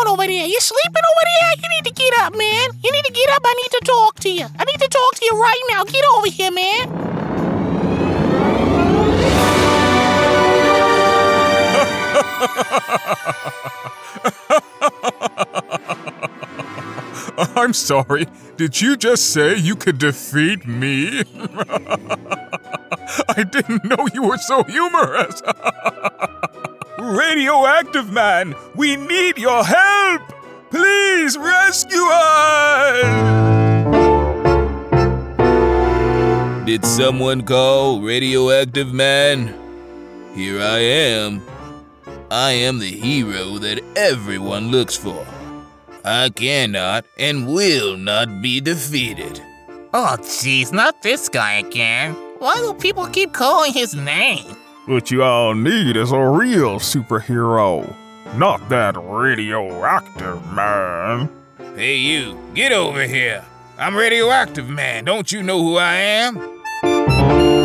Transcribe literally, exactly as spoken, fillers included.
doing over there? You sleeping over there? You need to get up, man. You need to get up. I need to talk to you. I need to talk to you right now. Get over here, man. I'm sorry. Did you just say you could defeat me? I didn't know you were so humorous. Radioactive Man, we need your help! Please rescue us! Did someone call Radioactive Man? Here I am. I am the hero that everyone looks for. I cannot and will not be defeated. Oh, jeez, not this guy again. Why do people keep calling his name? What you all need is a real superhero, not that radioactive man. Hey you, get over here. I'm Radioactive Man. Don't you know who I am?